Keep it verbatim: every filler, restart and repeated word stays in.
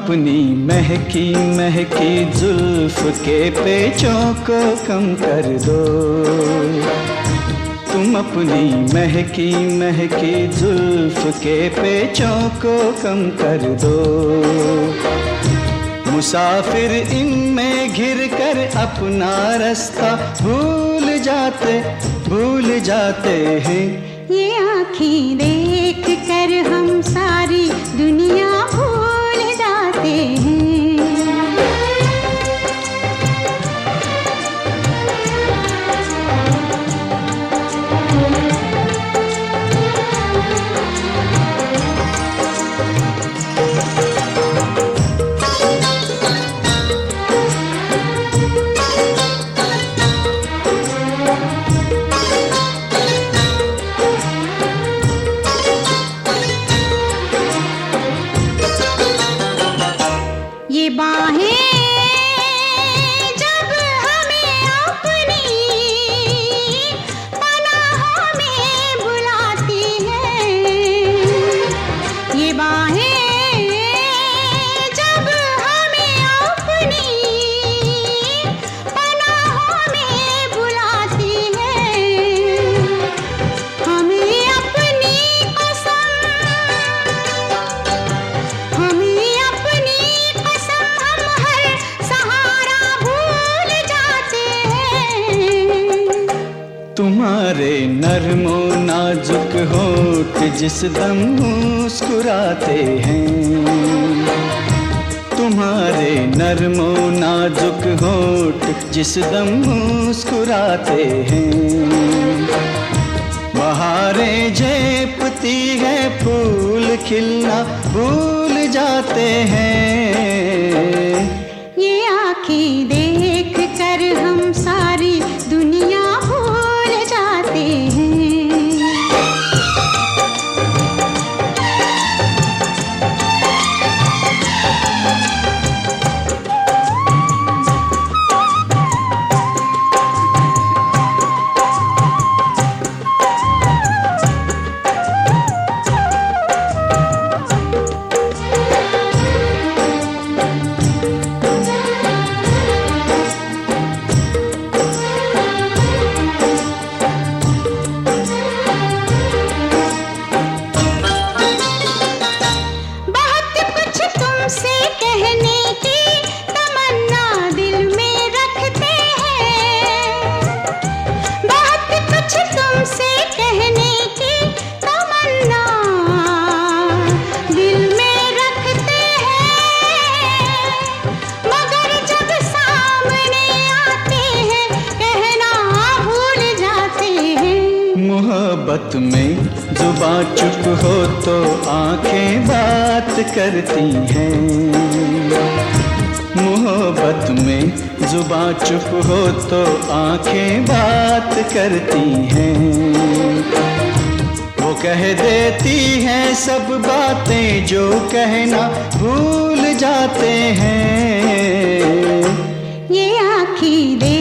अपनी महकी महकी जुल्फ के पेचों को कम कर दो। तुम अपनी महकी महकी जुल्फ के पेचों को कम कर दो। मुसाफिर इनमें घिर कर अपना रास्ता भूल जाते भूल जाते हैं। ये आँखें देख कर हम सारी दुनिया भूल जाते हैं। ये बाहें जब हमें अपनी पनाहों में बुलाती हैं, ये बाहें जब हमें अपनी पनाहों में बुलाती हैं, हमें अपनी कसम हमें तुम्हारे नर्मो नाजुक होठ जिस दम मुस्कुराते हैं। तुम्हारे नर्मो नाजुक होठ जिस दम मुस्कुराते हैं। बहारें झेपती है फूल खिलना भूल जाते हैं। ये आँखें देख कर हम सारी दुनिया भूल जाते हैं। मोहब्बत में जुबां चुप हो तो आंखें बात करती हैं। मोहब्बत में जुबां चुप हो तो आंखें बात करती हैं। वो कह देती हैं सब बातें जो कहना भूल जाते हैं। ये आँखें